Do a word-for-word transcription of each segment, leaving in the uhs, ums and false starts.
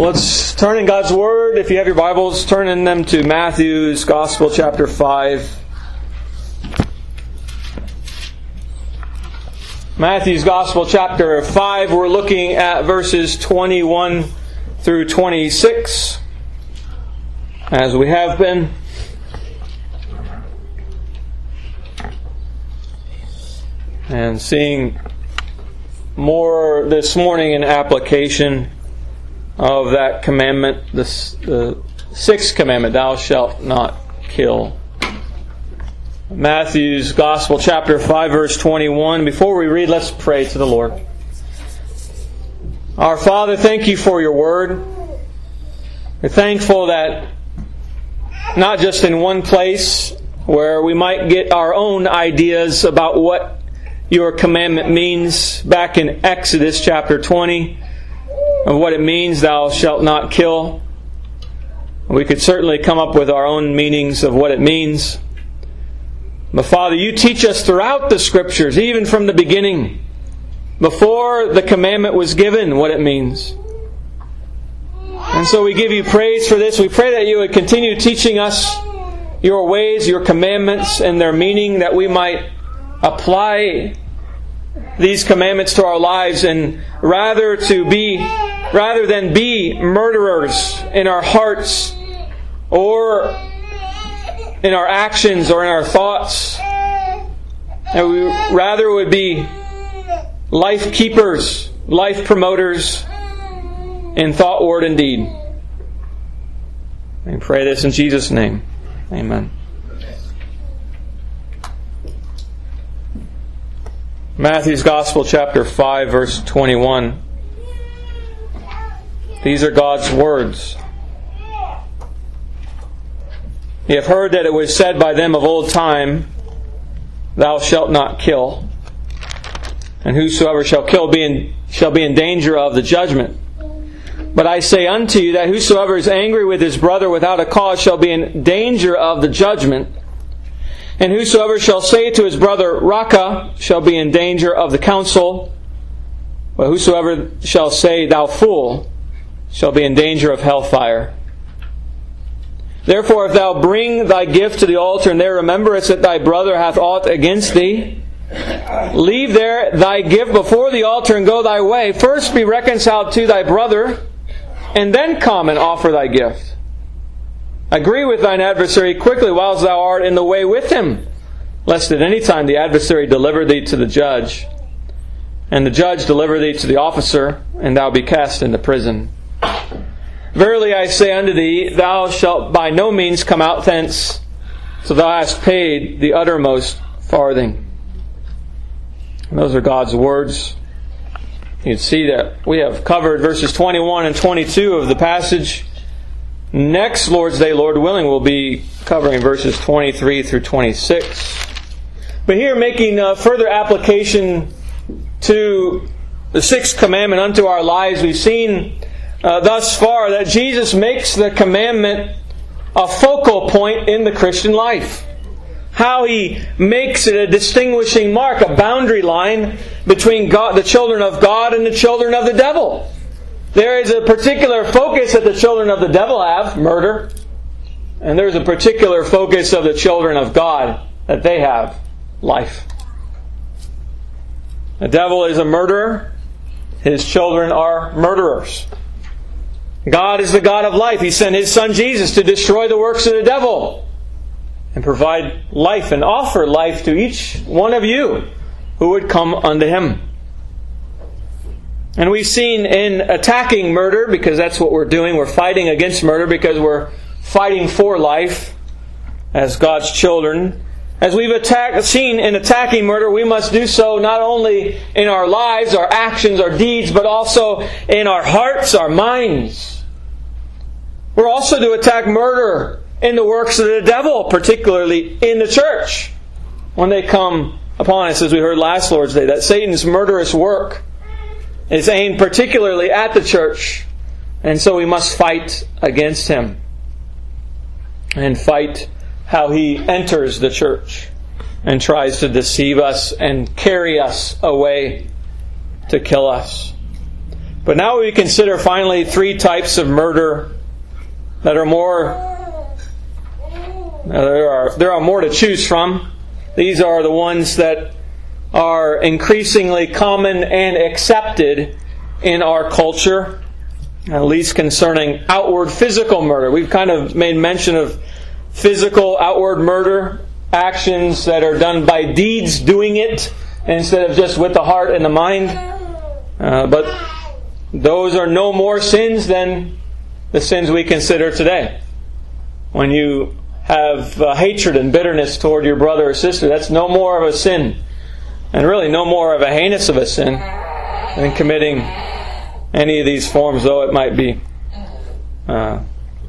Let's turn in God's Word. If you have your Bibles, turn in them to Matthew's Gospel, chapter five. Matthew's Gospel, chapter five. We're looking at verses twenty-one through twenty-six, as we have been. And seeing more this morning in application of that commandment, the, the sixth commandment, thou shalt not kill. Matthew's Gospel, chapter five, verse twenty-one. Before we read, let's pray to the Lord. Our Father, thank you for your word. We're thankful that not just in one place where we might get our own ideas about what your commandment means, back in Exodus chapter twenty, of what it means, thou shalt not kill. We could certainly come up with our own meanings of what it means. But Father, you teach us throughout the Scriptures, even from the beginning, before the commandment was given, what it means. And so we give you praise for this. We pray that you would continue teaching us your ways, your commandments, and their meaning, that we might apply these commandments to our lives, and rather to be, rather than be murderers in our hearts, or in our actions, or in our thoughts, and we rather would be life keepers, life promoters in thought, word, and deed. And pray this in Jesus' name. Amen. Matthew's Gospel, chapter five, verse twenty-one. These are God's words. You have heard that it was said by them of old time, thou shalt not kill, and whosoever shall kill be in, shall be in danger of the judgment. But I say unto you that whosoever is angry with his brother without a cause shall be in danger of the judgment. And whosoever shall say to his brother, Raca, shall be in danger of the council. But whosoever shall say, thou fool, shall be in danger of hellfire. Therefore, if thou bring thy gift to the altar, and there rememberest that thy brother hath aught against thee, leave there thy gift before the altar, and go thy way. First be reconciled to thy brother, and then come and offer thy gift. Agree with thine adversary quickly whilst thou art in the way with him, lest at any time the adversary deliver thee to the judge, and the judge deliver thee to the officer, and thou be cast into prison. Verily I say unto thee, thou shalt by no means come out thence, till thou hast paid the uttermost farthing. And those are God's words. You can see that we have covered verses twenty-one and twenty-two of the passage. Next Lord's Day, Lord willing, we'll be covering verses twenty-three through twenty-six. But here, making uh, further application to the sixth commandment unto our lives, we've seen uh, thus far that Jesus makes the commandment a focal point in the Christian life. How He makes it a distinguishing mark, a boundary line between God, the children of God, and the children of the devil. There is a particular focus that the children of the devil have, murder. And there's a particular focus of the children of God that they have, life. The devil is a murderer. His children are murderers. God is the God of life. He sent His Son Jesus to destroy the works of the devil and provide life and offer life to each one of you who would come unto Him. And we've seen in attacking murder, because that's what we're doing, we're fighting against murder because we're fighting for life as God's children. As we've attacked, seen in attacking murder, we must do so not only in our lives, our actions, our deeds, but also in our hearts, our minds. We're also to attack murder in the works of the devil, particularly in the church, when they come upon us, as we heard last Lord's Day, that Satan's murderous work is aimed particularly at the church. And so we must fight against him. And fight how he enters the church and tries to deceive us and carry us away to kill us. But now we consider finally three types of murder that are more, there are, there are more to choose from. These are the ones that are increasingly common and accepted in our culture, at least concerning outward physical murder. We've kind of made mention of physical outward murder, actions that are done by deeds doing it instead of just with the heart and the mind. Uh, but those are no more sins than the sins we consider today. When you have uh, hatred and bitterness toward your brother or sister, that's no more of a sin, and really no more of a heinous of a sin than committing any of these forms, though it might be uh,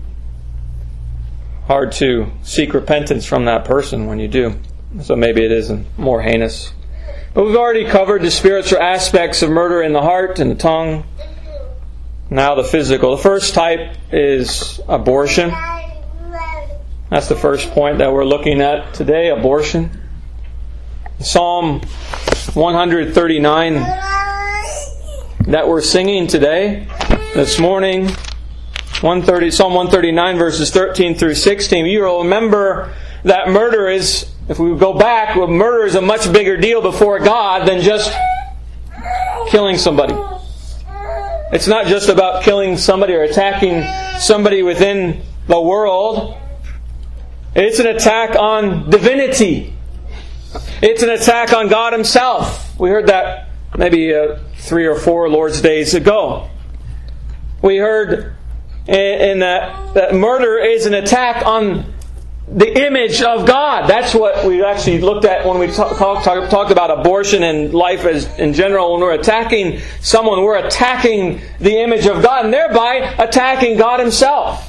hard to seek repentance from that person when you do. So maybe it isn't more heinous. But we've already covered the spiritual aspects of murder in the heart and the tongue. Now the physical. The first type is abortion. That's the first point that we're looking at today, abortion. Psalm one thirty-nine that we're singing today, this morning, one thirty, Psalm one thirty-nine verses thirteen through sixteen. You will remember that murder is, if we go back, well, murder is a much bigger deal before God than just killing somebody. It's not just about killing somebody or attacking somebody within the world. It's an attack on divinity. It's an attack on God Himself. We heard that maybe uh, three or four Lord's Days ago. We heard in, in that, that murder is an attack on the image of God. That's what we actually looked at when we talk, talk, talk, talked about abortion and life as in general. When we're attacking someone, we're attacking the image of God and thereby attacking God Himself.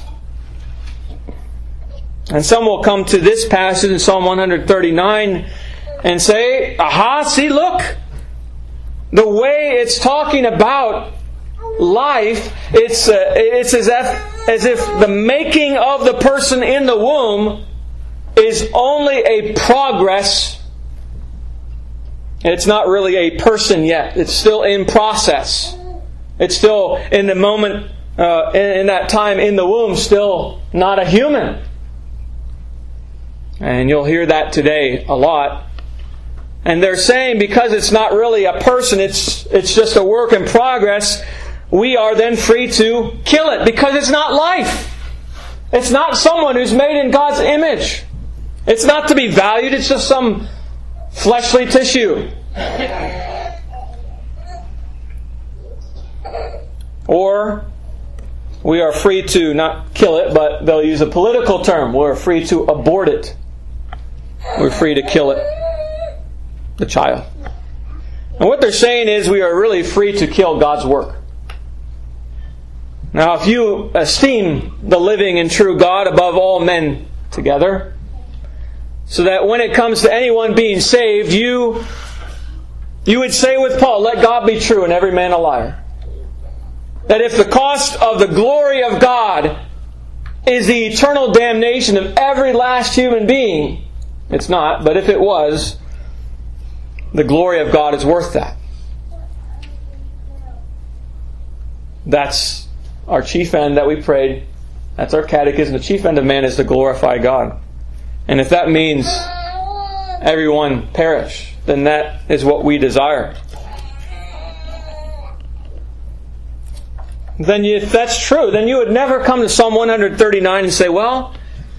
And some will come to this passage in Psalm one thirty-nine and say, aha, see, look, the way it's talking about life, it's uh, it's as if, as if the making of the person in the womb is only a progress. It's not really a person yet. It's still in process. It's still in the moment, uh, in, in that time in the womb, still not a human. And you'll hear that today a lot. And they're saying because it's not really a person, it's it's just a work in progress, we are then free to kill it because it's not life. It's not someone who's made in God's image. It's not to be valued, it's just some fleshly tissue. Or we are free to not kill it, but they'll use a political term. We're free to abort it. We're free to kill it. The child. And what they're saying is we are really free to kill God's work. Now, if you esteem the living and true God above all men together, so that when it comes to anyone being saved, you, you would say with Paul, let God be true and every man a liar. That if the cost of the glory of God is the eternal damnation of every last human being, it's not, but if it was, the glory of God is worth that. That's our chief end that we prayed. That's our catechism. The chief end of man is to glorify God. And if that means everyone perish, then that is what we desire. Then if that's true, then you would never come to Psalm one thirty-nine and say, well,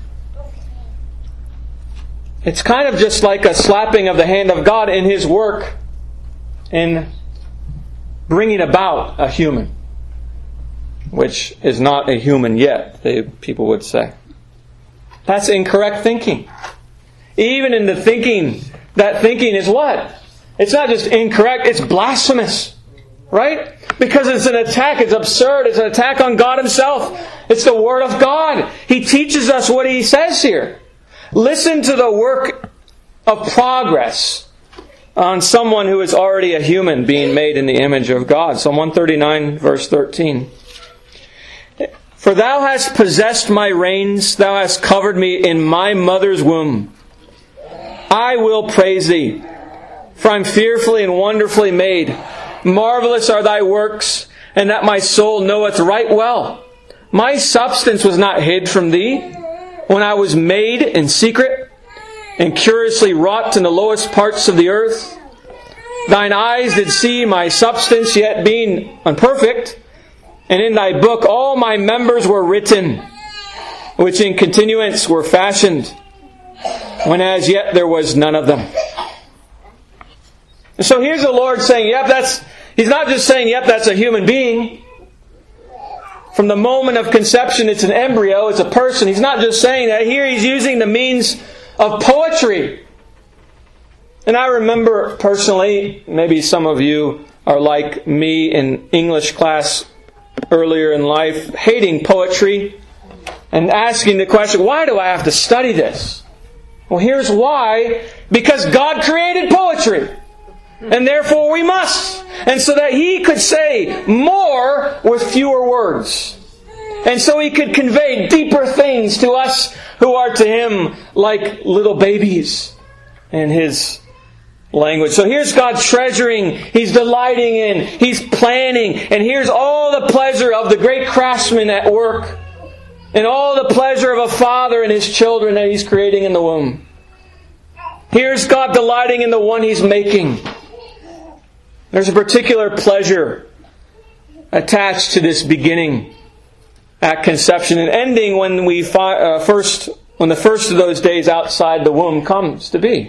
it's kind of just like a slapping of the hand of God in His work in bringing about a human, which is not a human yet, they, people would say. That's incorrect thinking. Even in the thinking, that thinking is what? It's not just incorrect, it's blasphemous. Right? Because it's an attack, it's absurd, it's an attack on God Himself. It's the Word of God. He teaches us what He says here. Listen to the work of progress on someone who is already a human being made in the image of God. Psalm one thirty-nine, verse thirteen. For Thou hast possessed my reins, Thou hast covered me in my mother's womb. I will praise Thee, for I am fearfully and wonderfully made. Marvelous are Thy works. and that my soul knoweth right well. My substance was not hid from Thee, when I was made in secret, and curiously wrought in the lowest parts of the earth. Thine eyes did see my substance, yet being imperfect, and in Thy book all my members were written, which in continuance were fashioned, when as yet there was none of them. And so here's the Lord saying, yep, that's, He's not just saying, yep, that's a human being. From the moment of conception, it's an embryo, it's a person. He's not just saying that. Here He's using the means of poetry. And I remember personally, maybe some of you are like me in English class earlier in life, hating poetry and asking the question, why do I have to study this? Well, here's why. Because God created poetry. And therefore we must. And so that He could say more with fewer words. And so He could convey deeper things to us who are to Him like little babies in His language. So here's God treasuring, He's delighting in, He's planning, and here's all the pleasure of the great craftsman at work, and all the pleasure of a father and his children that He's creating in the womb. Here's God delighting in the one He's making. There's a particular pleasure attached to this beginning at conception and ending when we fi- uh, first, when the first of those days outside the womb comes to be.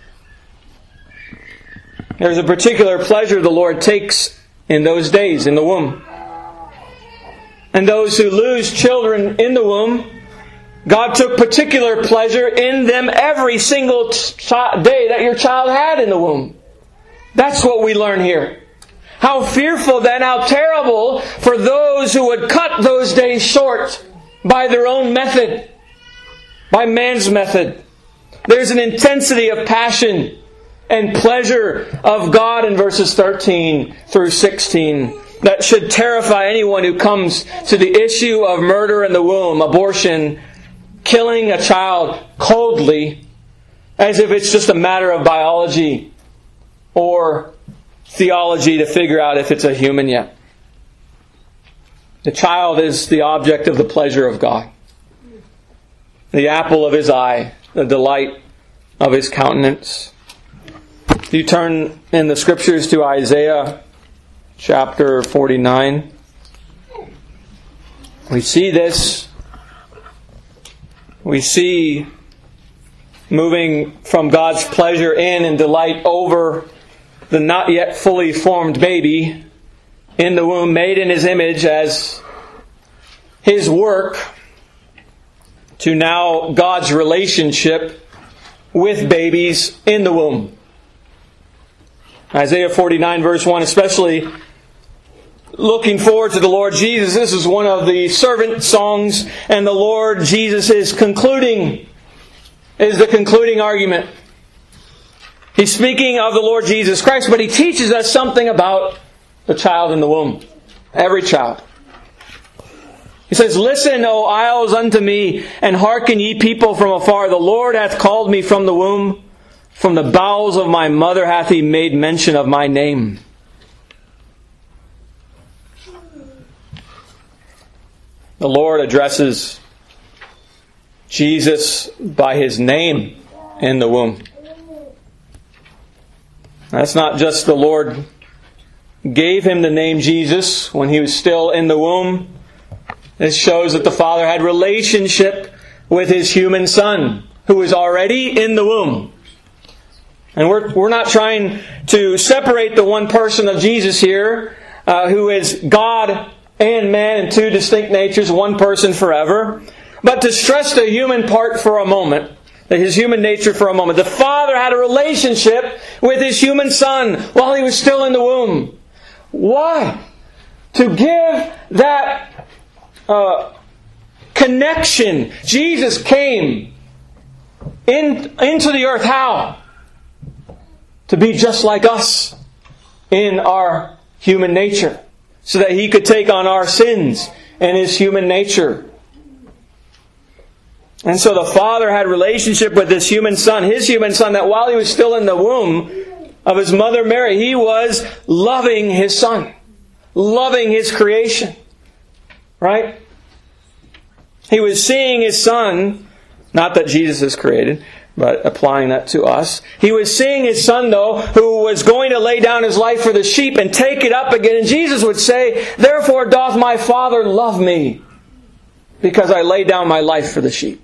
There's a particular pleasure the Lord takes in those days in the womb. And those who lose children in the womb, God took particular pleasure in them every single ch- day that your child had in the womb. That's what we learn here. How fearful then, how terrible for those who would cut those days short by their own method, by man's method. There's an intensity of passion and pleasure of God in verses thirteen through sixteen that should terrify anyone who comes to the issue of murder in the womb, abortion, killing a child coldly, as if it's just a matter of biology or theology to figure out if it's a human yet. The child is the object of the pleasure of God, the apple of His eye, the delight of His countenance. You turn in the Scriptures to Isaiah chapter forty-nine. We see this. We see moving from God's pleasure in and delight over the not yet fully formed baby in the womb, made in His image as His work, to now God's relationship with babies in the womb. Isaiah forty-nine verse one, especially looking forward to the Lord Jesus. This is one of the servant songs, and the Lord Jesus is concluding, is the concluding argument. He's speaking of the Lord Jesus Christ, but He teaches us something about the child in the womb. Every child. He says, "Listen, O isles, unto me, and hearken, ye people from afar. The Lord hath called me from the womb. From the bowels of my mother hath He made mention of my name." The Lord addresses Jesus by His name in the womb. That's not just the Lord gave Him the name Jesus when He was still in the womb. This shows that the Father had relationship with His human Son, who was already in the womb. And we're we're not trying to separate the one person of Jesus here, uh, who is God and man in two distinct natures, one person forever, but to stress the human part for a moment, His human nature for a moment. The Father had a relationship with His human Son while He was still in the womb. Why? To give that uh, connection. Jesus came in, into the earth. How? To be just like us in our human nature, so that He could take on our sins in His human nature. And so the Father had relationship with His human Son, His human Son, that while He was still in the womb of His mother Mary, He was loving His Son, loving His creation. Right? He was seeing His Son, not that Jesus is created, but applying that to us. He was seeing His Son, though, who was going to lay down His life for the sheep and take it up again. And Jesus would say, "Therefore doth my Father love me, because I lay down my life for the sheep."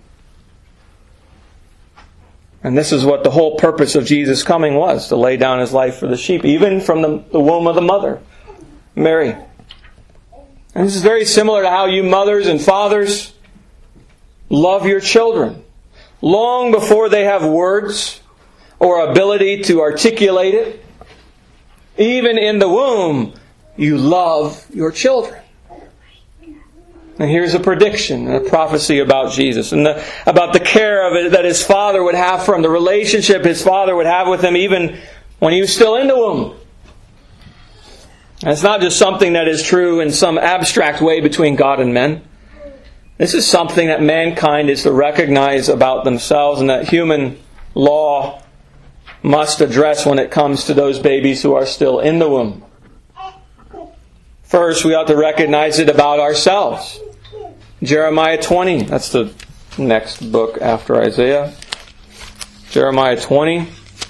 And this is what the whole purpose of Jesus coming was, to lay down His life for the sheep, even from the, the womb of the mother, Mary. And this is very similar to how you mothers and fathers love your children. Long before they have words or ability to articulate it, even in the womb, you love your children. And here's a prediction and a prophecy about Jesus and the, about the care of it that His Father would have for Him, the relationship His Father would have with Him even when He was still in the womb. And it's not just something that is true in some abstract way between God and men. This is something that mankind is to recognize about themselves and that human law must address when it comes to those babies who are still in the womb. First, we ought to recognize it about ourselves. Jeremiah twenty, that's the next book after Isaiah. Jeremiah twenty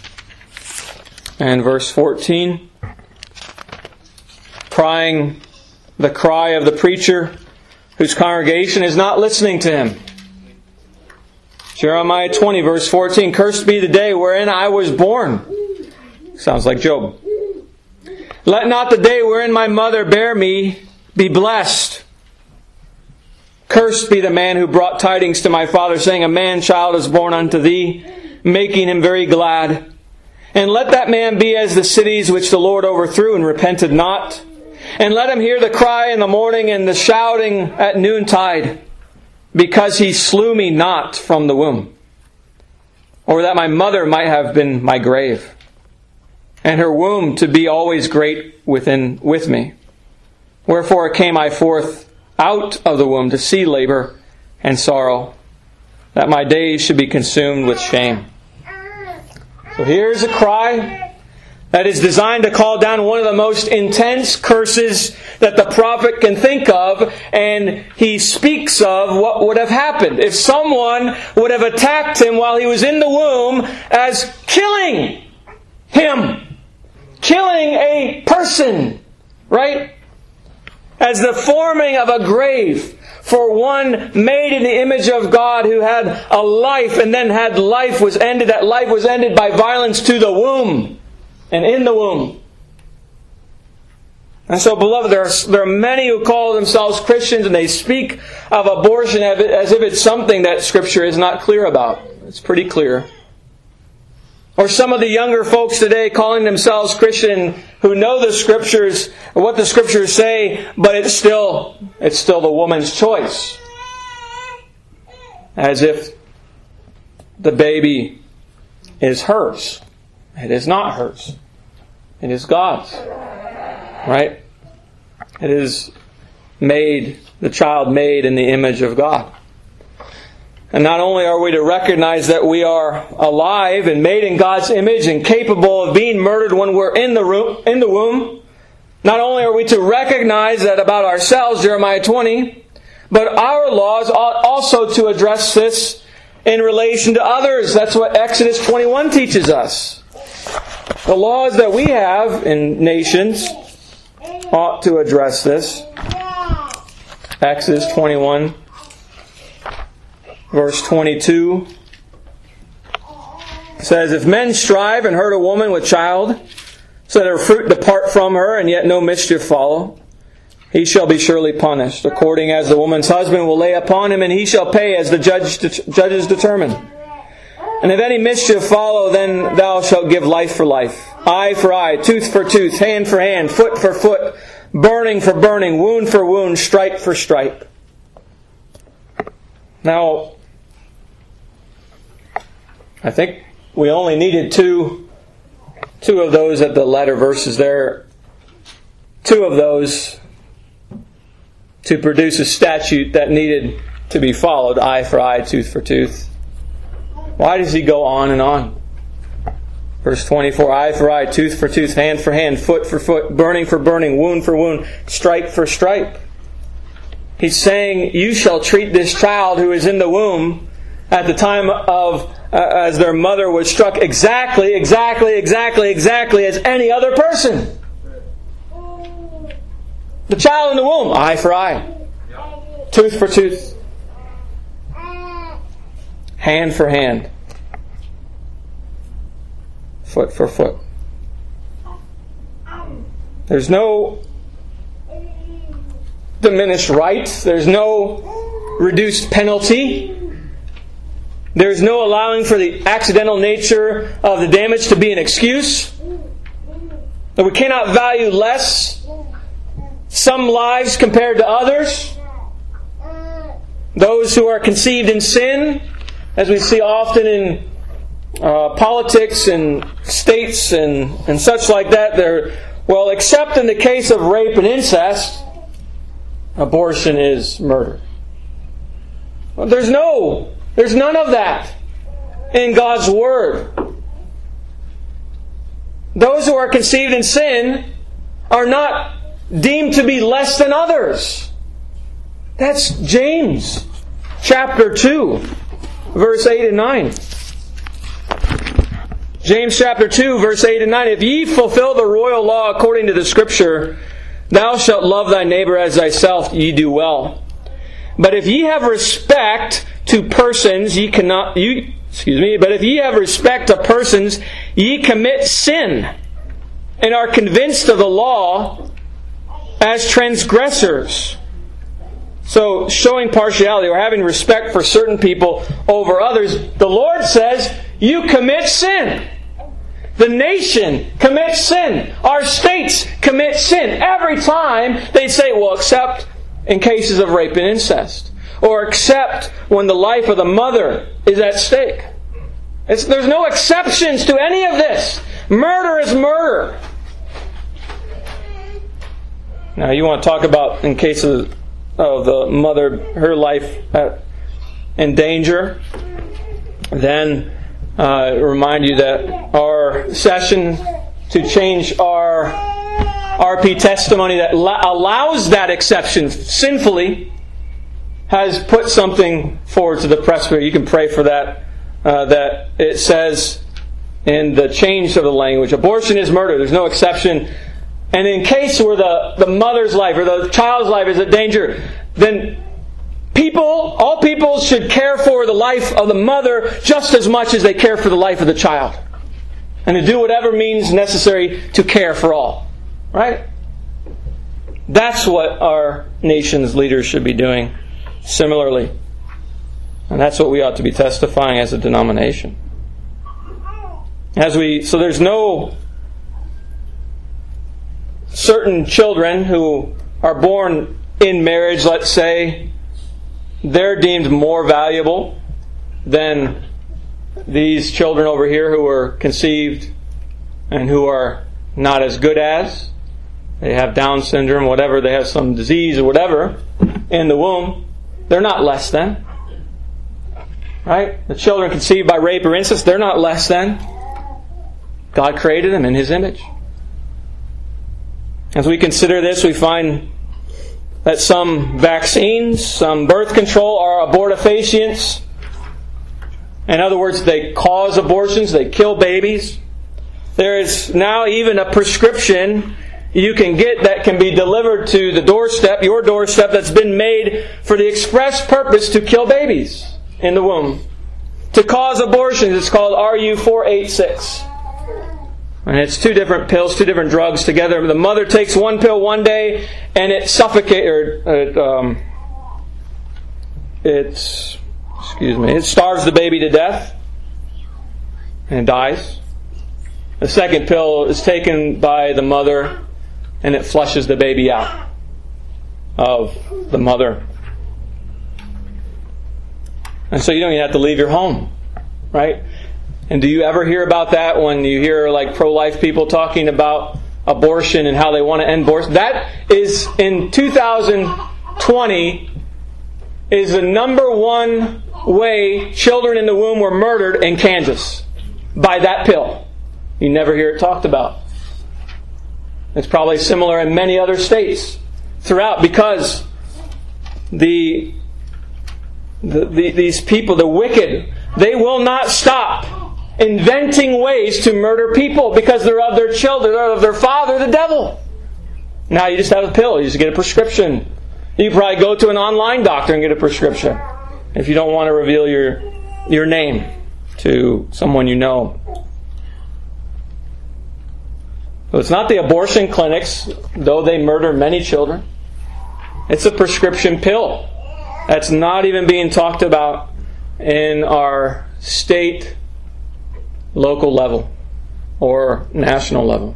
and verse fourteen. Crying the cry of the preacher whose congregation is not listening to him. Jeremiah twenty, verse fourteen. "Cursed be the day wherein I was born." Sounds like Job. "Let not the day wherein my mother bare me be blessed. Cursed be the man who brought tidings to my father, saying, A man-child is born unto thee, making him very glad. And let that man be as the cities which the Lord overthrew and repented not. And let him hear the cry in the morning and the shouting at noontide, because he slew me not from the womb. Or that my mother might have been my grave, and her womb to be always great within with me. Wherefore came I forth out of the womb to see labor and sorrow, that my days should be consumed with shame." So here's a cry that is designed to call down one of the most intense curses that the prophet can think of, and he speaks of what would have happened if someone would have attacked him while he was in the womb as killing him. Killing a person, right? As the forming of a grave for one made in the image of God who had a life and then had life was ended. That life was ended by violence to the womb and in the womb. And so, beloved, there are, there are many who call themselves Christians and they speak of abortion as if it's something that Scripture is not clear about. It's pretty clear. Or some of the younger folks today calling themselves Christian who know the Scriptures, or what the Scriptures say, but it's still it's still the woman's choice. As if the baby is hers. It is not hers. It is God's. Right? It is made, the child made in the image of God. And not only are we to recognize that we are alive and made in God's image and capable of being murdered when we're in the room, in the womb, not only are we to recognize that about ourselves, Jeremiah twenty, but our laws ought also to address this in relation to others. That's what Exodus twenty-one teaches us. The laws that we have in nations ought to address this. Exodus twenty-one. Verse twenty-two says, "If men strive and hurt a woman with child, so that her fruit depart from her, and yet no mischief follow, he shall be surely punished, according as the woman's husband will lay upon him, and he shall pay as the judge, judges determine. And if any mischief follow, then thou shalt give life for life, eye for eye, tooth for tooth, hand for hand, foot for foot, burning for burning, wound for wound, stripe for stripe." Now, I think we only needed two, two of those at the letter verses there. Two of those to produce a statute that needed to be followed. Eye for eye, tooth for tooth. Why does he go on and on? Verse twenty-four, eye for eye, tooth for tooth, hand for hand, foot for foot, burning for burning, wound for wound, stripe for stripe. He's saying, you shall treat this child who is in the womb at the time of, uh, as their mother was struck, exactly, exactly, exactly, exactly as any other person. The child in the womb, eye for eye, tooth for tooth, hand for hand, foot for foot. There's no diminished rights. There's no reduced penalty. There's no allowing for the accidental nature of the damage to be an excuse. That we cannot value less some lives compared to others. Those who are conceived in sin, as we see often in uh, politics and states and, and such like that, they're, well, except in the case of rape and incest, abortion is murder. Well, there's no, there's none of that in God's Word. Those who are conceived in sin are not deemed to be less than others. That's James chapter two, verse eight and nine. James chapter two, verse eight and nine. If ye fulfill the royal law according to the Scripture, thou shalt love thy neighbor as thyself, ye do well. But if ye have respect to persons, ye cannot you excuse me, but if ye have respect to persons, ye commit sin, and are convinced of the law as transgressors. So, showing partiality or having respect for certain people over others, the Lord says, you commit sin. The nation commits sin. Our states commit sin. Every time they say, well, except in cases of rape and incest. Or except when the life of the mother is at stake. It's, there's no exceptions to any of this. Murder is murder. Now, you want to talk about in case of, of the mother, her life at, in danger, then uh, remind you that our session to change our R P testimony that allows that exception sinfully has put something forward to the presbytery. You can pray for that. Uh, that it says in the change of the language, abortion is murder. There's no exception. And in case where the, the mother's life or the child's life is in danger, then people, all people should care for the life of the mother just as much as they care for the life of the child. And to do whatever means necessary to care for all. Right? That's what our nation's leaders should be doing similarly. And that's what we ought to be testifying as a denomination. As we, so there's no certain children who are born in marriage, let's say, they're deemed more valuable than these children over here who were conceived and who are not as good as. They have Down syndrome, whatever, they have some disease or whatever in the womb. They're not less than. Right? The children conceived by rape or incest, they're not less than. God created them in His image. As we consider this, we find that some vaccines, some birth control are abortifacients. In other words, they cause abortions, they kill babies. There is now even a prescription you can get that can be delivered to the doorstep, your doorstep, that's been made for the express purpose to kill babies in the womb. To cause abortions, it's called R U four eighty-six. And it's two different pills, two different drugs together. The mother takes one pill one day and it suffocates, or it, um, it's, excuse me, it starves the baby to death and dies. The second pill is taken by the mother and it flushes the baby out of the mother. And so you don't even have to leave your home, right? And do you ever hear about that when you hear like pro-life people talking about abortion and how they want to end abortion? That is, in two thousand twenty, is the number one way children in the womb were murdered in Kansas. By that pill. You never hear it talked about. It's probably similar in many other states throughout, because the, the, the these people, the wicked, they will not stop inventing ways to murder people because they're of their children, or of their father, the devil. Now you just have a pill. You just get a prescription. You probably go to an online doctor and get a prescription if you don't want to reveal your your name to someone you know. So it's not the abortion clinics, though they murder many children. It's a prescription pill. That's not even being talked about in our state, local level, or national level.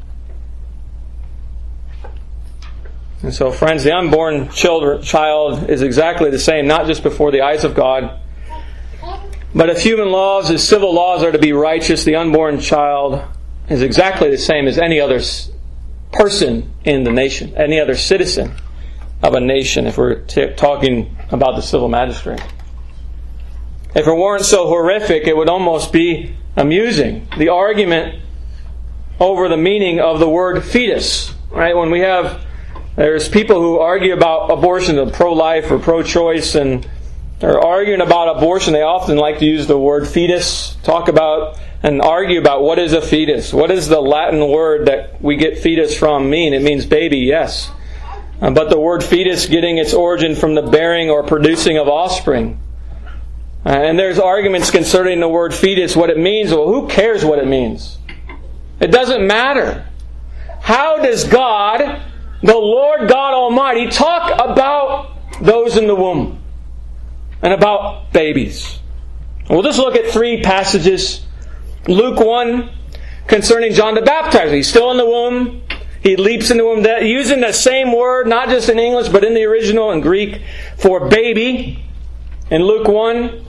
And so, friends, the unborn children, child is exactly the same, not just before the eyes of God, but if human laws, as civil laws, are to be righteous, the unborn child is exactly the same as any other person in the nation, any other citizen of a nation, if we're t- talking about the civil magistrate. If it weren't so horrific, it would almost be amusing. The argument over the meaning of the word fetus, right? When we have, there's people who argue about abortion, or pro-life or pro-choice, and they're arguing about abortion. They often like to use the word fetus, talk about and argue about what is a fetus. What does the Latin word that we get fetus from mean? It means baby, yes. Uh, but the word fetus getting its origin from the bearing or producing of offspring. Uh, and there's arguments concerning the word fetus, what it means. Well, who cares what it means? It doesn't matter. How does God, the Lord God Almighty, talk about those in the womb and about babies? We'll just look at three passages. Luke one, concerning John the Baptizer. He's still in the womb. He leaps in the womb, using the same word, not just in English, but in the original in Greek, for baby. In Luke one,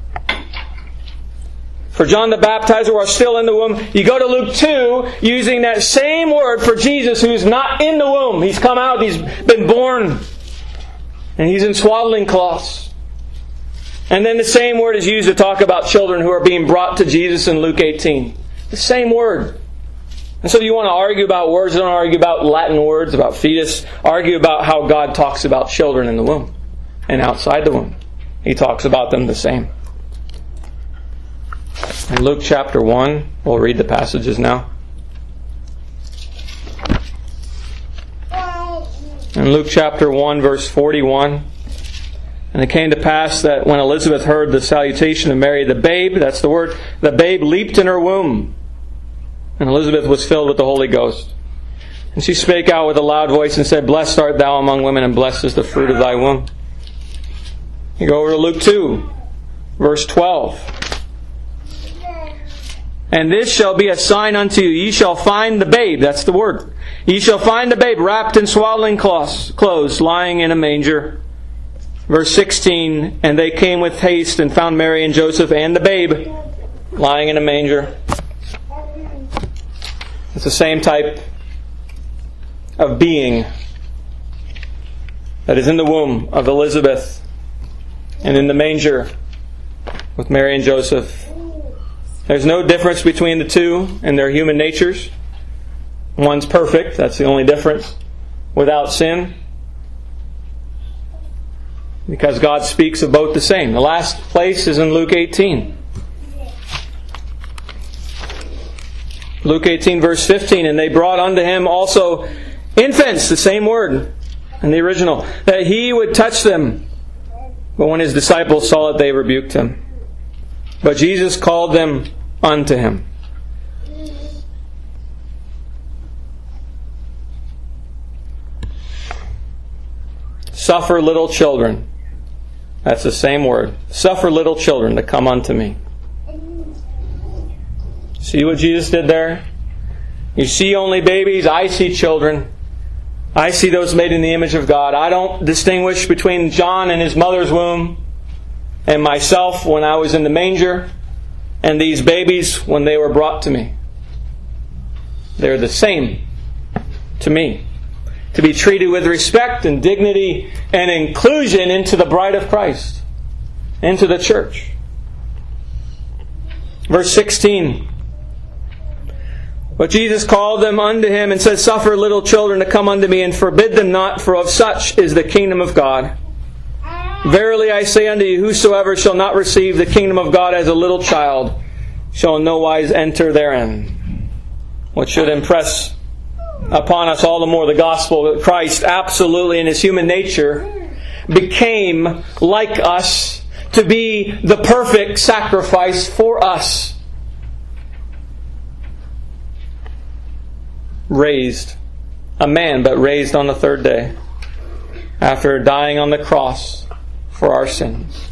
for John the Baptizer, who are still in the womb. You go to Luke two, using that same word for Jesus, who's not in the womb. He's come out, he's been born, and he's in swaddling cloths. And then the same word is used to talk about children who are being brought to Jesus in Luke eighteen. The same word. And so you want to argue about words, don't argue about Latin words, about fetus. Argue about how God talks about children in the womb and outside the womb. He talks about them the same. In Luke chapter one, we'll read the passages now. In Luke chapter one, verse forty-one. And it came to pass that when Elizabeth heard the salutation of Mary, the babe, that's the word, the babe leaped in her womb. And Elizabeth was filled with the Holy Ghost. And she spake out with a loud voice and said, Blessed art thou among women, and blessed is the fruit of thy womb. You go over to Luke two, verse twelve. And this shall be a sign unto you. Ye shall find the babe, that's the word. Ye shall find the babe wrapped in swaddling clothes, lying in a manger. Verse sixteen, and they came with haste and found Mary and Joseph and the babe lying in a manger. It's the same type of being that is in the womb of Elizabeth and in the manger with Mary and Joseph. There's no difference between the two in their human natures. One's perfect, that's the only difference, without sin. Because God speaks of both the same. The last place is in Luke eighteen. Luke eighteen, verse fifteen. And they brought unto him also infants, the same word in the original, that he would touch them. But when his disciples saw it, they rebuked him. But Jesus called them unto him. Suffer little children. That's the same word. Suffer little children to come unto me. See what Jesus did there? You see only babies. I see children. I see those made in the image of God. I don't distinguish between John and his mother's womb and myself when I was in the manger and these babies when they were brought to me. They're the same to me. To be treated with respect and dignity and inclusion into the bride of Christ, into the church. Verse sixteen. But Jesus called them unto him and said, Suffer little children to come unto me, and forbid them not, for of such is the kingdom of God. Verily I say unto you, whosoever shall not receive the kingdom of God as a little child shall in no wise enter therein. What should impress upon us all the more the gospel that Christ, absolutely in His human nature, became like us to be the perfect sacrifice for us. Raised, a man, but raised on the third day, after dying on the cross for our sins.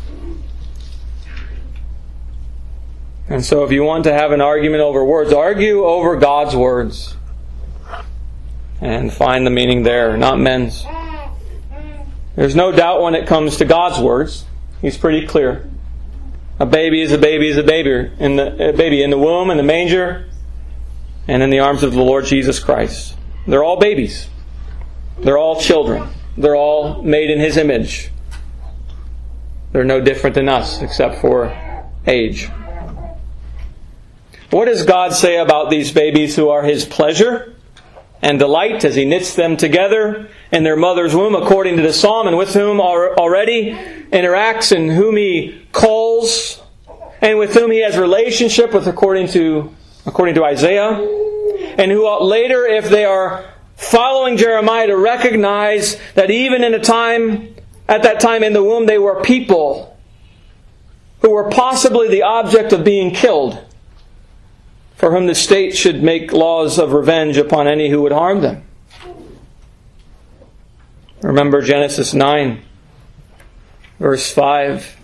And so if you want to have an argument over words, argue over God's words and find the meaning there, not men's. There's no doubt when it comes to God's words. He's pretty clear. A baby is a baby is a baby in the a baby in the womb, in the manger, and in the arms of the Lord Jesus Christ. They're all babies. They're all children. They're all made in His image. They're no different than us, except for age. What does God say about these babies who are His pleasure and delight as He knits them together in their mother's womb, according to the Psalm, and with whom already interacts, and whom He calls, and with whom He has relationship with, according to according to Isaiah, and who ought later, if they are following Jeremiah, to recognize that even in a time, at that time in the womb, they were people who were possibly the object of being killed, for whom the state should make laws of revenge upon any who would harm them. Remember Genesis nine, verse five.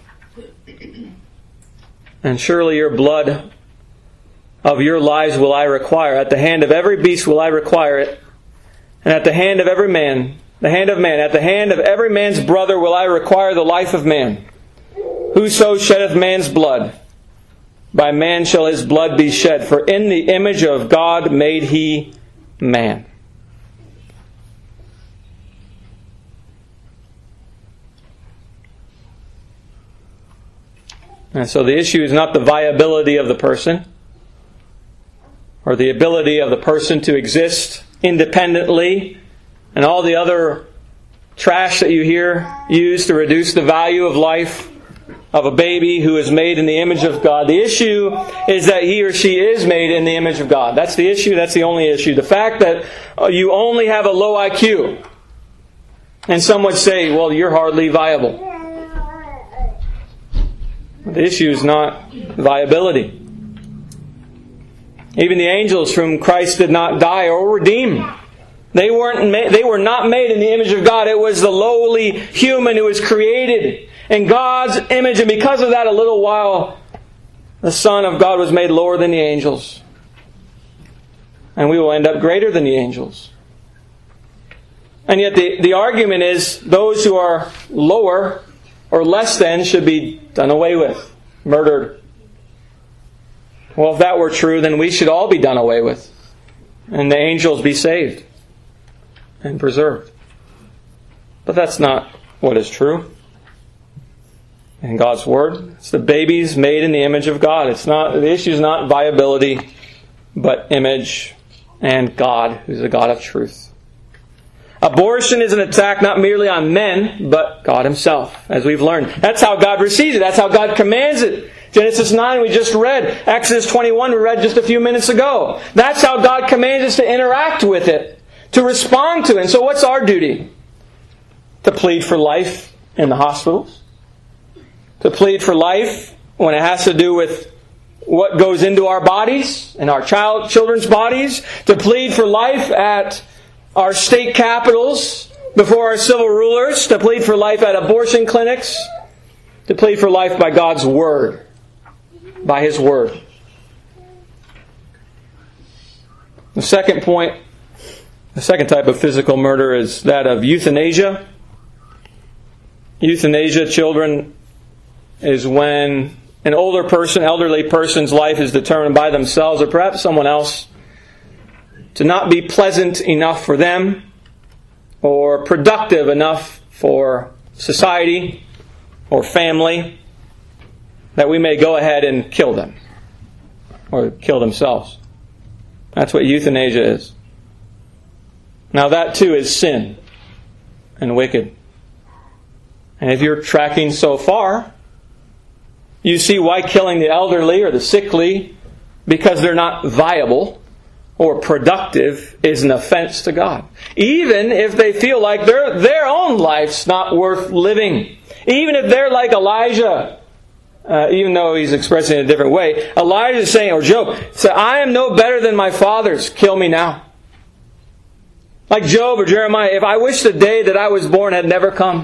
And surely your blood of your lives will I require. At the hand of every beast will I require it. And at the hand of every man, the hand of man, at the hand of every man's brother will I require the life of man. Whoso sheddeth man's blood, by man shall his blood be shed. For in the image of God made He man. And so the issue is not the viability of the person, or the ability of the person to exist independently, and all the other trash that you hear used to reduce the value of life of a baby who is made in the image of God. The issue is that he or she is made in the image of God. That's the issue. That's the only issue. The fact that you only have a low I Q, and some would say, well, you're hardly viable. The issue is not viability. Even the angels whom Christ did not die or redeem, they weren't ma- they were not made in the image of God. It was the lowly human who was created in God's image, and because of that, a little while, the Son of God was made lower than the angels. And we will end up greater than the angels. And yet the, the argument is those who are lower or less than should be done away with, murdered. Well, if that were true, then we should all be done away with, and the angels be saved and preserved. But that's not what is true in God's Word. It's the babies made in the image of God. It's not the issue is not viability, but image and God, who's the God of truth. Abortion is an attack not merely on men, but God Himself, as we've learned. That's how God receives it. That's how God commands it. Genesis nine we just read. Exodus twenty-one we read just a few minutes ago. That's how God commands us to interact with it, to respond to it. And so what's our duty? To plead for life in the hospitals. To plead for life when it has to do with what goes into our bodies and our child, children's bodies. To plead for life at our state capitals, before our civil rulers. To plead for life at abortion clinics. To plead for life by God's Word. By His Word. The second point, the second type of physical murder is that of euthanasia. Euthanasia, children, is when an older person, elderly person's life is determined by themselves or perhaps someone else to not be pleasant enough for them or productive enough for society or family, that we may go ahead and kill them or kill themselves. That's what euthanasia is. Now that too is sin and wicked. And if you're tracking so far, you see why killing the elderly or the sickly, because they're not viable or productive, is an offense to God. Even if they feel like their, their own life's not worth living. Even if they're like Elijah, uh, even though he's expressing it in a different way. Elijah is saying, or Job, said, I am no better than my fathers. Kill me now. Like Job or Jeremiah, if I wish the day that I was born had never come.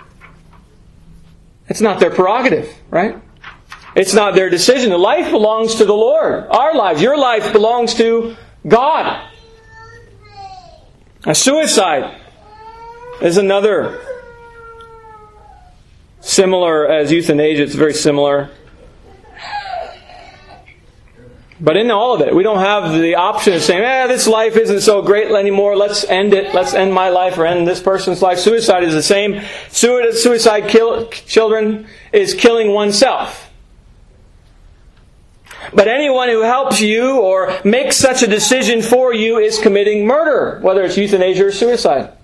It's not their prerogative, right? It's not their decision. The life belongs to the Lord. Our lives, your life belongs to God. A suicide is another similar as euthanasia. It's very similar. But in all of it, we don't have the option of saying, eh, this life isn't so great anymore. Let's end it. Let's end my life or end this person's life. Suicide is the same. Suicide kill, children is killing oneself. But anyone who helps you or makes such a decision for you is committing murder, whether it's euthanasia or suicide.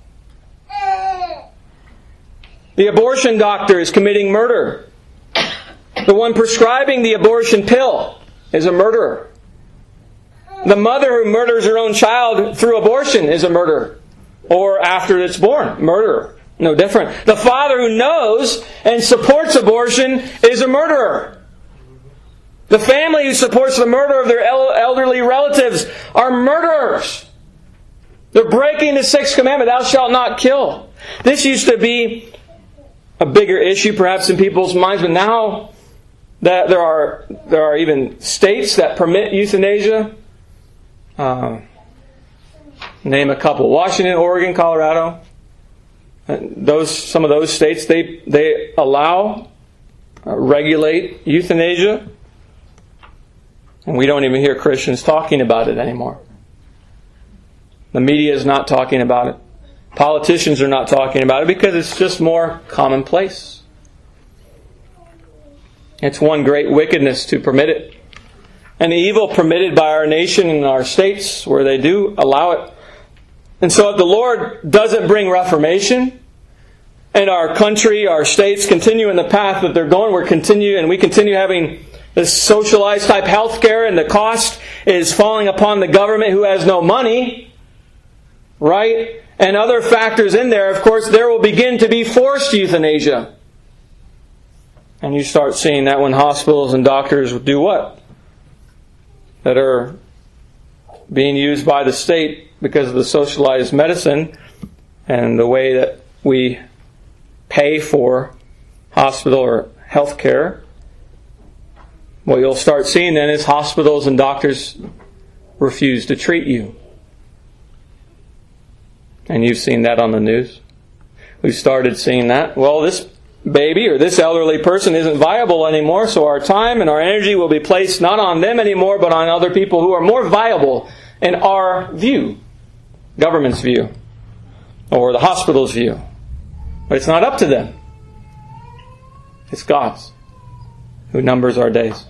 The abortion doctor is committing murder. The one prescribing the abortion pill is a murderer. The mother who murders her own child through abortion is a murderer. Or after it's born, murderer. No different. The father who knows and supports abortion is a murderer. The family who supports the murder of their elderly relatives are murderers. They're breaking the sixth commandment, thou shalt not kill. This used to be a bigger issue perhaps in people's minds, but now that there are there are even states that permit euthanasia. Uh, name a couple: Washington, Oregon, Colorado. Those some of those states they they allow, uh, regulate euthanasia, and we don't even hear Christians talking about it anymore. The media is not talking about it. Politicians are not talking about it because it's just more commonplace. It's one great wickedness to permit it. And the evil permitted by our nation and our states where they do allow it. And so if the Lord doesn't bring reformation and our country, our states continue in the path that they're going, we're continue and we continue having this socialized type health care and the cost is falling upon the government who has no money, right? And other factors in there, of course, there will begin to be forced euthanasia. And you start seeing that when hospitals and doctors do what? That are being used by the state because of the socialized medicine and the way that we pay for hospital or health care. What you'll start seeing then is hospitals and doctors refuse to treat you. And you've seen that on the news. We've started seeing that. Well, this baby or this elderly person isn't viable anymore, so our time and our energy will be placed not on them anymore, but on other people who are more viable in our view, government's view, or the hospital's view. But it's not up to them. It's God's who numbers our days.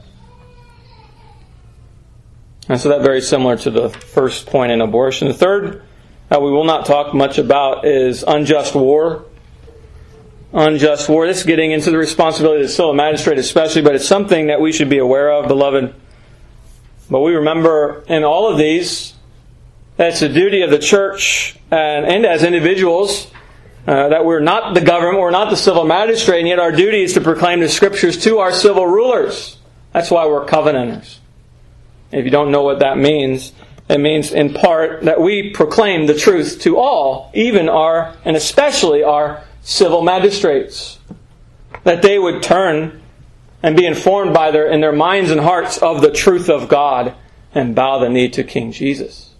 And so that's very similar to the first point in abortion. The third that we will not talk much about is unjust war. Unjust war. This is getting into the responsibility of the civil magistrate especially, but it's something that we should be aware of, beloved. But we remember in all of these that it's the duty of the church and, and as individuals uh, that we're not the government, we're not the civil magistrate, and yet our duty is to proclaim the Scriptures to our civil rulers. That's why we're covenanters. If you don't know what that means, it means in part that we proclaim the truth to all, even our, and especially our civil magistrates, that they would turn and be informed by their in their minds and hearts of the truth of God and bow the knee to King Jesus.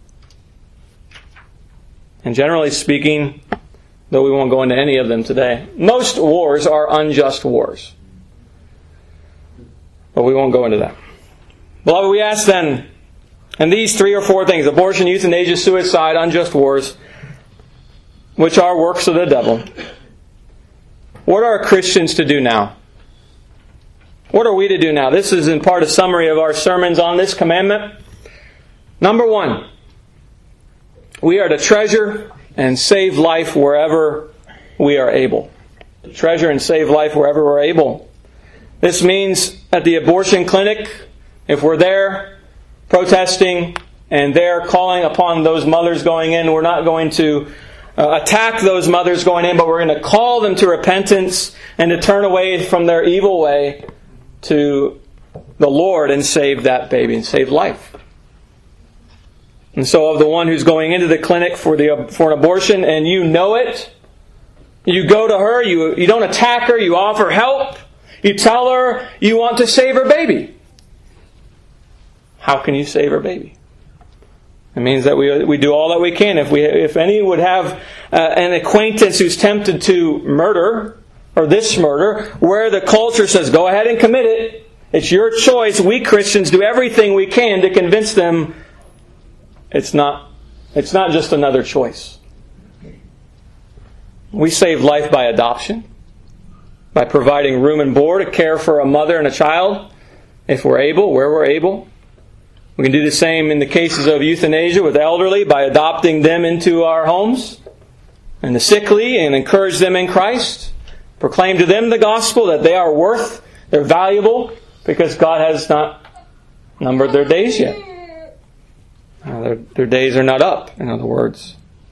And generally speaking, though we won't go into any of them today, most wars are unjust wars. But we won't go into that. Beloved, we ask then, and these three or four things, abortion, euthanasia, suicide, unjust wars, which are works of the devil, what are Christians to do now? What are we to do now? This is in part a summary of our sermons on this commandment. Number one, we are to treasure and save life wherever we are able. Treasure and save life wherever we're able. This means at the abortion clinic, if we're there protesting and they're calling upon those mothers going in, we're not going to uh, attack those mothers going in, but we're going to call them to repentance and to turn away from their evil way to the Lord and save that baby and save life. And so of the one who's going into the clinic for the for an abortion and you know it, you go to her, you, you don't attack her, you offer help, you tell her you want to save her baby. How can you save her baby? It means that we we do all that we can. If we if any would have uh, an acquaintance who's tempted to murder, or this murder, where the culture says, go ahead and commit it, it's your choice, we Christians do everything we can to convince them it's not, it's not just another choice. We save life by adoption, by providing room and board to care for a mother and a child, if we're able, where we're able. We can do the same in the cases of euthanasia with elderly by adopting them into our homes, and the sickly, and encourage them in Christ. Proclaim to them the gospel that they are worth, they're valuable, because God has not numbered their days yet. Uh, their, their days are not up, in other words.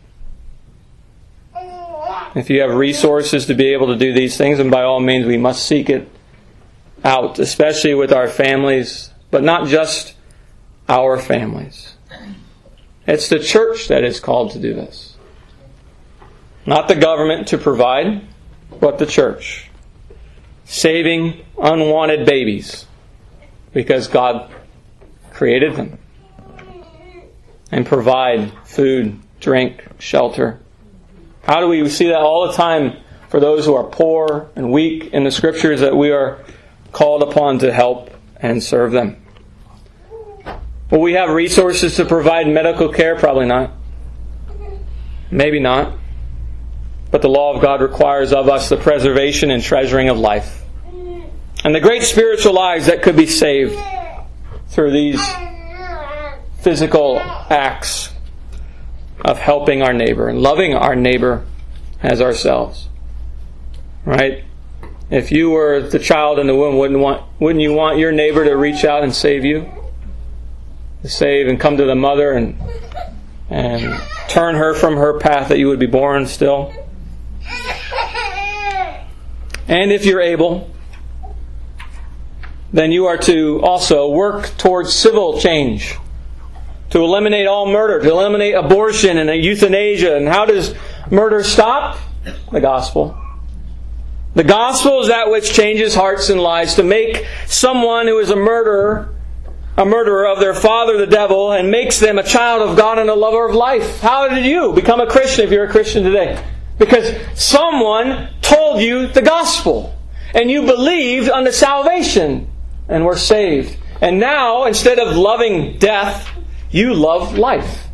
If you have resources to be able to do these things, then by all means we must seek it out, especially with our families, but not just our families. It's the church that is called to do this. Not the government to provide, but the church. Saving unwanted babies because God created them. And provide food, drink, shelter. How do we see that all the time for those who are poor and weak in the Scriptures, that we are called upon to help and serve them? Will we have resources to provide medical care? Probably not. Maybe not. But the law of God requires of us the preservation and treasuring of life. And the great spiritual lives that could be saved through these physical acts of helping our neighbor and loving our neighbor as ourselves. Right? If you were the child in the womb, wouldn't want wouldn't you want your neighbor to reach out and save you? To save and come to the mother and and turn her from her path that you would be born still. And if you're able, then you are to also work towards civil change. To eliminate all murder, to eliminate abortion and euthanasia. And how does murder stop? The gospel. The gospel is that which changes hearts and lives, to make someone who is a murderer a murderer of their father, the devil, and makes them a child of God and a lover of life. How did you become a Christian if you're a Christian today? Because someone told you the gospel, and you believed unto salvation, and were saved. And now, instead of loving death, you love life.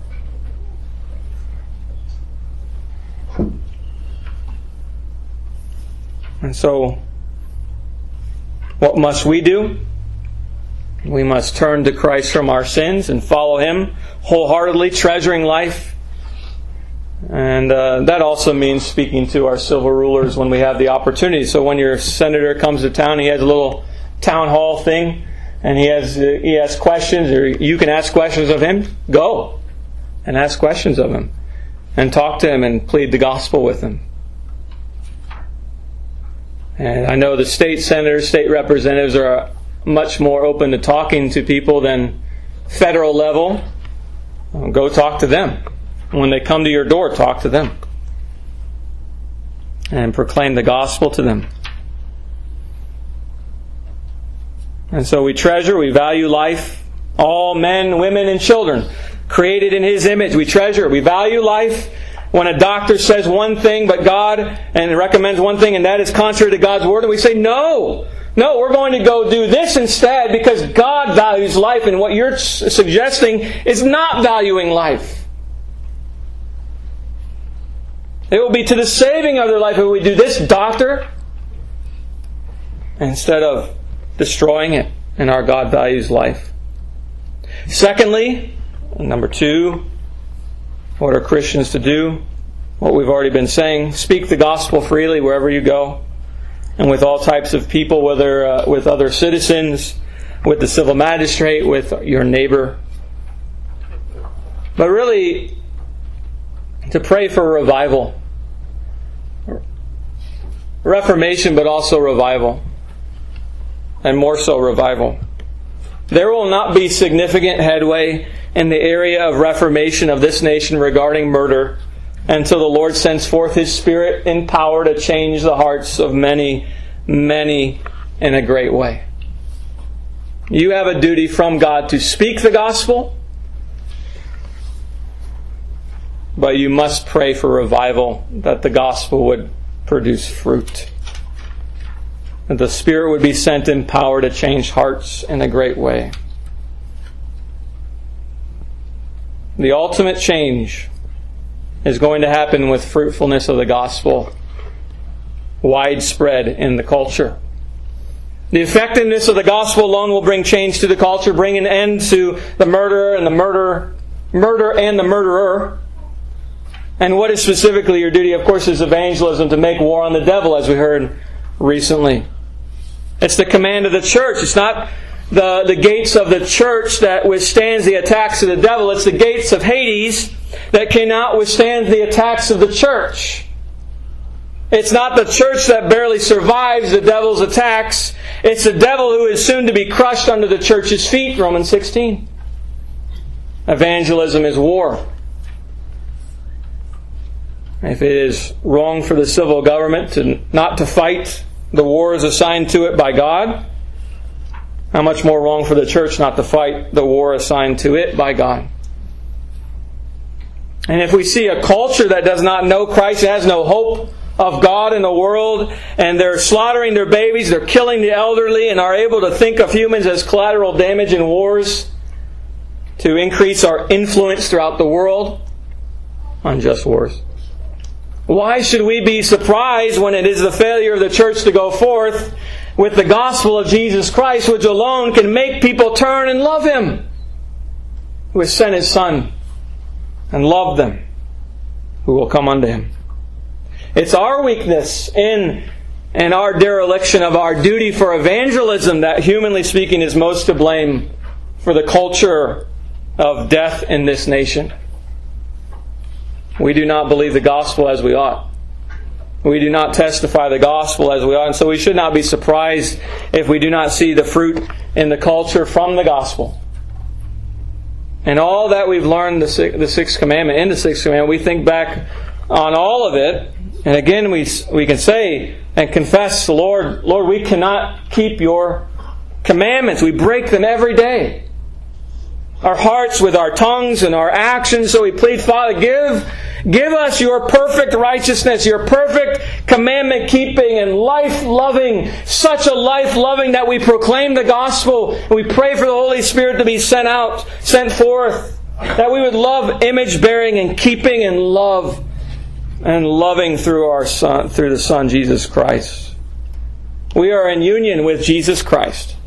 And so, what must we do? We must turn to Christ from our sins and follow Him wholeheartedly, treasuring life. And uh, that also means speaking to our civil rulers when we have the opportunity. So when your senator comes to town, he has a little town hall thing, and he has uh, he asks questions, or you can ask questions of him. Go and ask questions of him, and talk to him and plead the gospel with him. And I know the state senators, state representatives are much more open to talking to people than federal level. Go talk to them. When they come to your door, talk to them. And proclaim the gospel to them. And so we treasure, we value life. All men, women, and children created in His image. We treasure, we value life. When a doctor says one thing but God and recommends one thing and that is contrary to God's Word, and we say, no, no, we're going to go do this instead because God values life, and what you're suggesting is not valuing life. It will be to the saving of their life if we do this, doctor, instead of destroying it, and our God values life. Secondly, And number two, what are Christians to do? What we've already been saying. Speak the gospel freely wherever you go, and with all types of people, whether uh, with other citizens, with the civil magistrate, with your neighbor. But really, to pray for revival. Reformation, but also revival. And more so revival. There will not be significant headway in the area of reformation of this nation regarding murder until the Lord sends forth His Spirit in power to change the hearts of many, many in a great way. You have a duty from God to speak the gospel, but you must pray for revival, that the gospel would produce fruit. That the Spirit would be sent in power to change hearts in a great way. The ultimate change is going to happen with fruitfulness of the gospel widespread in the culture. The effectiveness of the gospel alone will bring change to the culture, bring an end to the murderer and the murder, murder and the murderer. And what is specifically your duty, of course, is evangelism, to make war on the devil, as we heard recently. It's the command of the church. It's not the, the gates of the church that withstands the attacks of the devil. It's the gates of Hades that cannot withstand the attacks of the church. It's not the church that barely survives the devil's attacks. It's the devil who is soon to be crushed under the church's feet, Romans sixteen. Evangelism is war. If it is wrong for the civil government to not to fight the wars assigned to it by God, how much more wrong for the church not to fight the war assigned to it by God? And if we see a culture that does not know Christ and has no hope of God in the world, and they're slaughtering their babies, they're killing the elderly, and are able to think of humans as collateral damage in wars to increase our influence throughout the world, unjust wars. Why should we be surprised when it is the failure of the church to go forth with the gospel of Jesus Christ, which alone can make people turn and love Him, who has sent His Son and loved them, who will come unto Him? It's our weakness in and our dereliction of our duty for evangelism that, humanly speaking, is most to blame for the culture of death in this nation. We do not believe the gospel as we ought. We do not testify the gospel as we ought. And so we should not be surprised if we do not see the fruit in the culture from the gospel. And all that we've learned, the sixth commandment, in the sixth commandment, we think back on all of it. And again, we we can say and confess, Lord, Lord, we cannot keep Your commandments. We break them every day. Our hearts, with our tongues and our actions. So we plead, Father, give, give us Your perfect righteousness, Your perfect commandment-keeping and life-loving, such a life-loving that we proclaim the gospel. And we pray for the Holy Spirit to be sent out, sent forth, that we would love image-bearing and keeping and love and loving through our Son, through the Son, Jesus Christ. We are in union with Jesus Christ.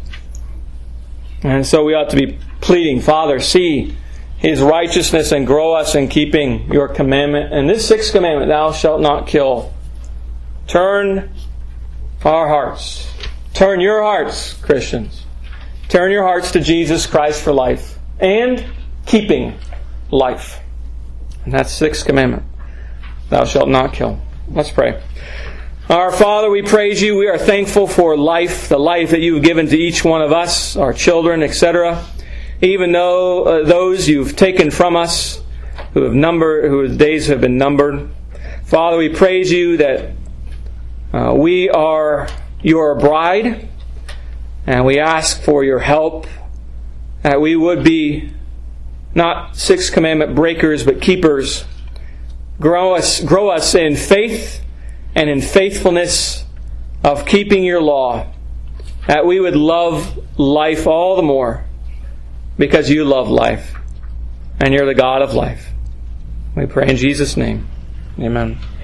And so we ought to be pleading, Father, see His righteousness and grow us in keeping Your commandment. And this sixth commandment, thou shalt not kill. Turn our hearts. Turn your hearts, Christians. Turn your hearts to Jesus Christ for life and keeping life. And that's the sixth commandment. Thou shalt not kill. Let's pray. Our Father, we praise You. We are thankful for life, the life that You've given to each one of us, our children, et cetera. Even though uh, those You've taken from us, who have numbered, whose days have been numbered. Father, we praise You that uh, we are Your bride, and we ask for Your help, that we would be not sixth commandment breakers, but keepers. Grow us, grow us in faith and in faithfulness of keeping Your law, that we would love life all the more because You love life and You're the God of life. We pray in Jesus' name. Amen.